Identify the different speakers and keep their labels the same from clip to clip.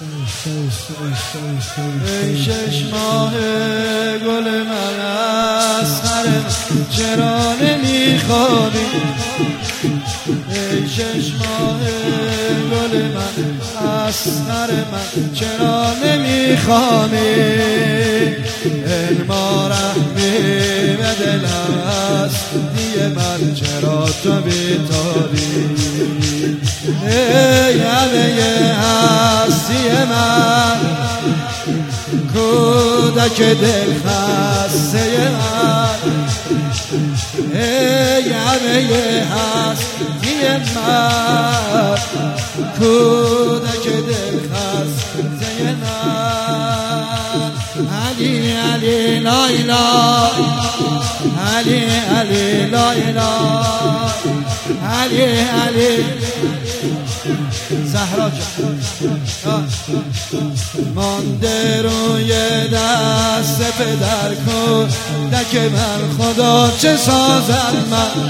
Speaker 1: ای 6 ماه گل من اصغر چرا نمیخوابی؟ ای 6 ماه گل من اصغر من چرا نمیخوابی؟ علما رحمی به دل است دیگه من چرا تو بیتابی؟ ای همه هستی من کودک دل خسته من، ای همه هستی من کودک دل خسته من. علی علی لا اله علی علی لا اله علی علی زهرا جان مانده روی دست پدر کودک من خدا چه سازد من؟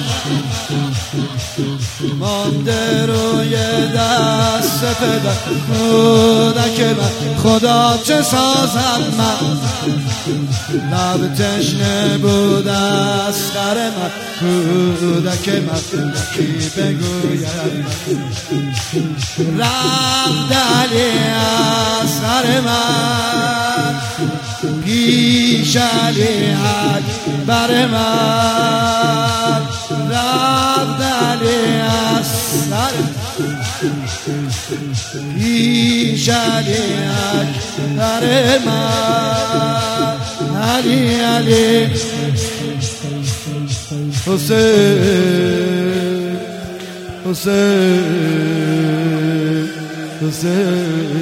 Speaker 1: مانده روی دست پدر کودک من خدا چه سازد من؟ لب تشنه بود اصغر من کودک من کی بگوید رفت علی اصغر من پیش علی اکبر من، رفت علی اصغر پیش علی اکبر من. علی علی حسین حسین حسین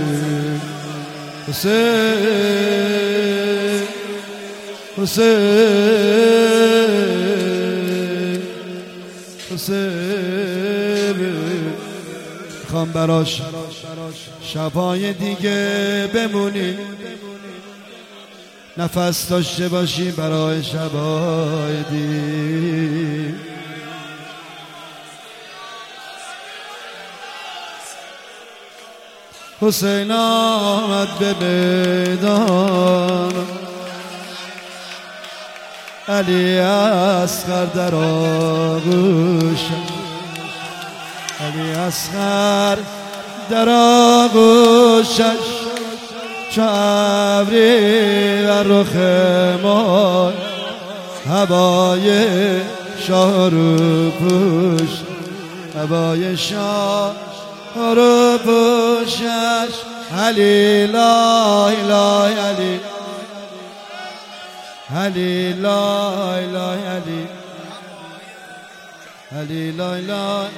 Speaker 1: حسین حسین حسین میخوام براش شبای دیگه بمونی، نفس داشته باشی برای شبای دیگه. حسین آمد به میدان، علی اصغر در آغوش، علی اصغر در آغوشش چو ابری بر رخ ماه، هوای شاه رو پوش، هوای شاه رو پوشش. علی لا اله علی علی لا اله علی علی لا اله.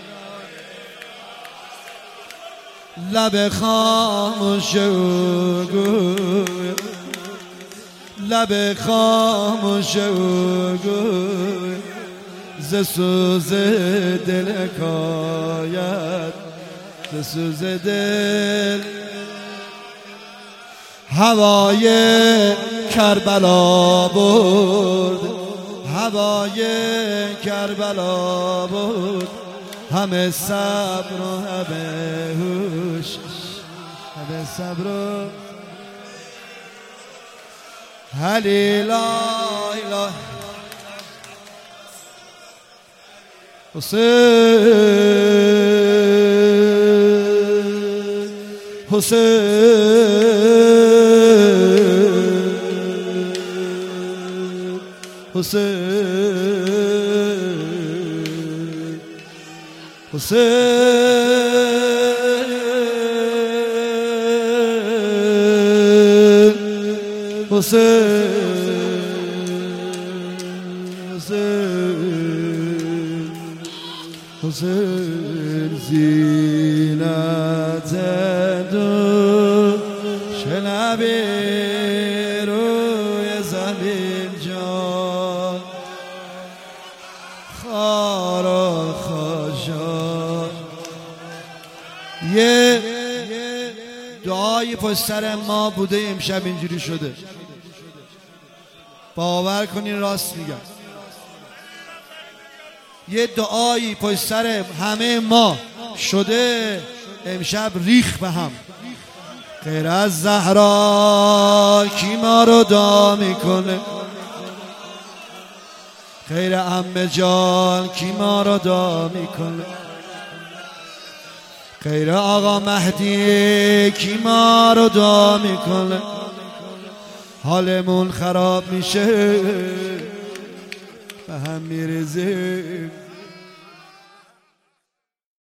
Speaker 1: لب خاموش او گوی، لب خاموش او گوی، ز سوز دل حکایت، ز سوز دل. هوای کربلا برد، هوای کربلا برد، همه صبر و همه هوش، همه صبر و علی لا اله. حسین حسین حسین حسین حسین حسین زینت دو شنبی روی زمین جان، خارا خاشان. یه دعایی پشت سر ما بوده امشب اینجوری شده، باور کنین راست میگم. یه دعایی پشت سر همه ما شده امشب ریخ به هم. غیر از زهرا کی ما رو دعا میکنه؟ غیر عمه جان کی ما رو دعا میکنه؟ غیر آقا مهدی کی ما رو دعا میکنه؟ حالمون خراب میشه به هم میریزیم.